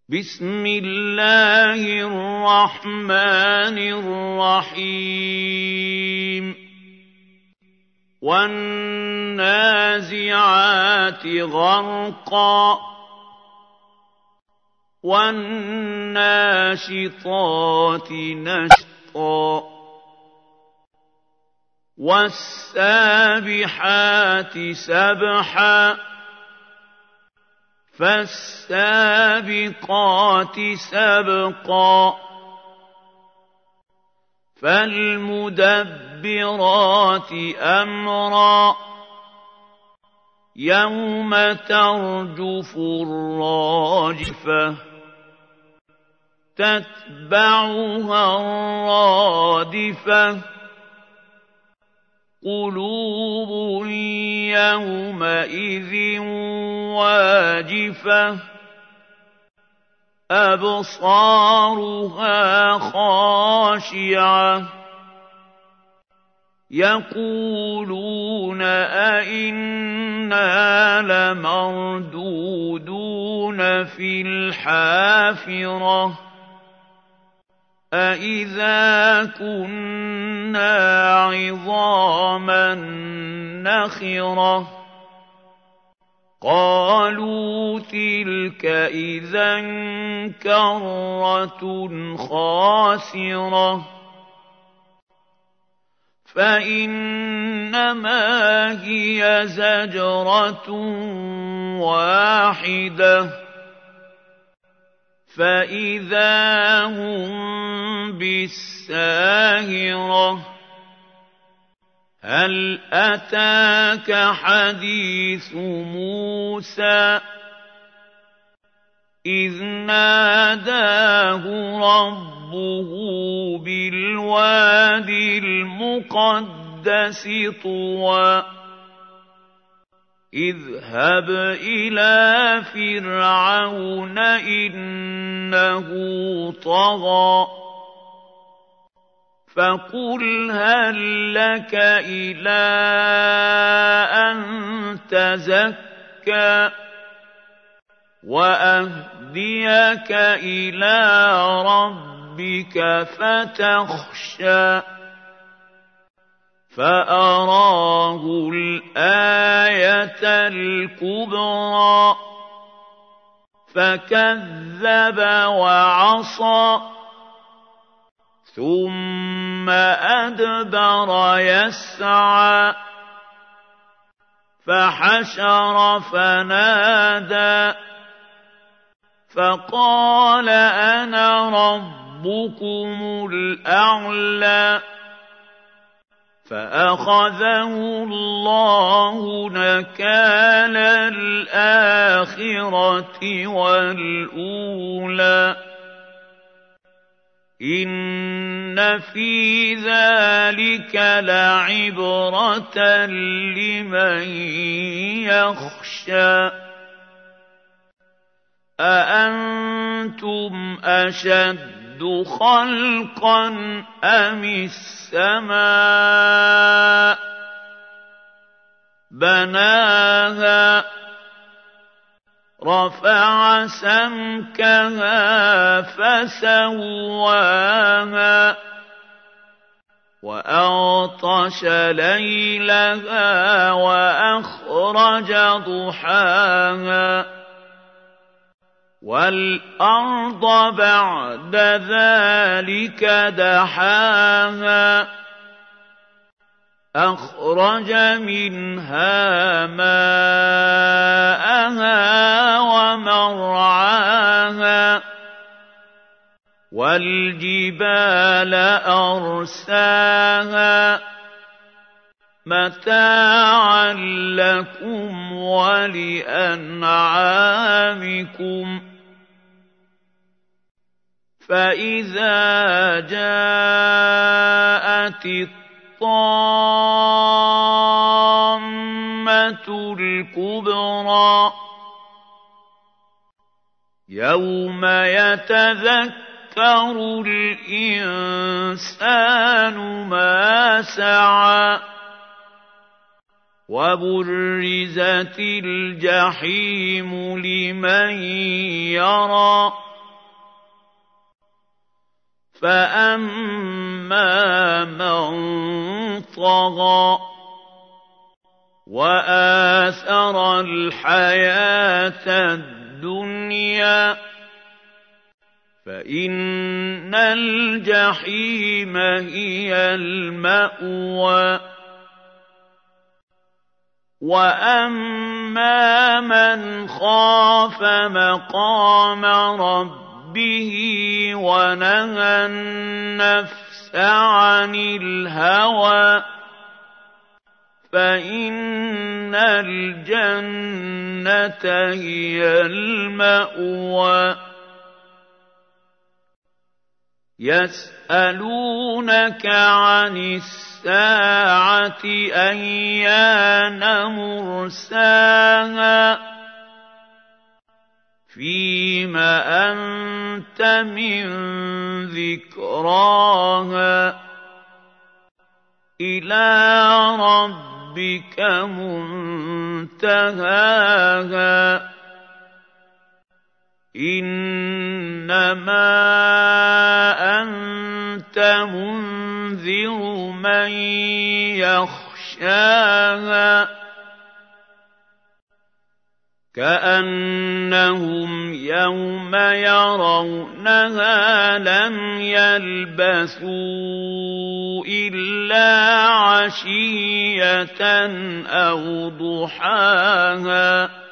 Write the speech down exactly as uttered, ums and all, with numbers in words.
بسم الله الرحمن الرحيم والنازعات غرقا والناشطات نشطا والسابحات سبحا فالسابقات سبقا فالمدبرات أمرا يوم ترجف الراجفة تتبعها الرادفة قلوب يومئذ واجفة أبصارها خاشعة يقولون أئنا لمردودون في الحافرة أئذا كنا عظاما نخرة قالوا تلك إذا كرة خاسرة فإنما هي زجرة واحدة فإذا هم بالساهرة هل أتاك حديث موسى إذ ناداه ربه بالوادي المقدس طوى اذهب إلى فرعون إنه طغى فقل هل لك إلى أن تزكى وأهديك إلى ربك فتخشى فأراه الآية الكبرى فكذب وعصى ثم أدبر يسعى فحشر فنادى فقال أنا ربكم الأعلى فأخذه الله نكال الآخرة والأولى إن في ذلك لعبرة لمن يخشى أأنتم أشد خلقا أم السماء بناها رفع سمكها فسواها وأغطش ليلها وأخرج ضحاها والأرض بعد ذلك دحاها أخرج منها ماءها ومرعاها والجبال أرساها متاعا لكم ولأنعامكم فإذا جاءت الطامة الكبرى يوم يتذكر الإنسان ما سعى وبرزت الجحيم لمن يرى فَأَمَّا مَن طَغَىٰ وَآثَرَ الْحَيَاةَ الدُّنْيَا فَإِنَّ الْجَحِيمَ هِيَ الْمَأْوَىٰ وَأَمَّا مَنْ خَافَ مَقَامَ رَبِّهِ وَنَهَى النَّفْسَ عَنِ الْهَوَىٰ فَإِنَّ الْجَنَّةَ هِيَ الْمَأْوَىٰ يَسْأَلُونَكَ عَنِ السَّاعَةِ أَيَّانَ مُرْسَاهَا فِيمَ أَنتَ مِن ذِكْرَاهَا إِلَىٰ رَبِّكَ مُنتَهَاهَا إِنَّمَا أَنتَ مُنذِرُ مَن يَخْشَاهَا كَأَنَّهُمْ يَوْمَ يَرَوْنَهَا لَمْ يَلْبَثُوا إِلَّا عَشِيَّةً أَوْ ضُحَاهَا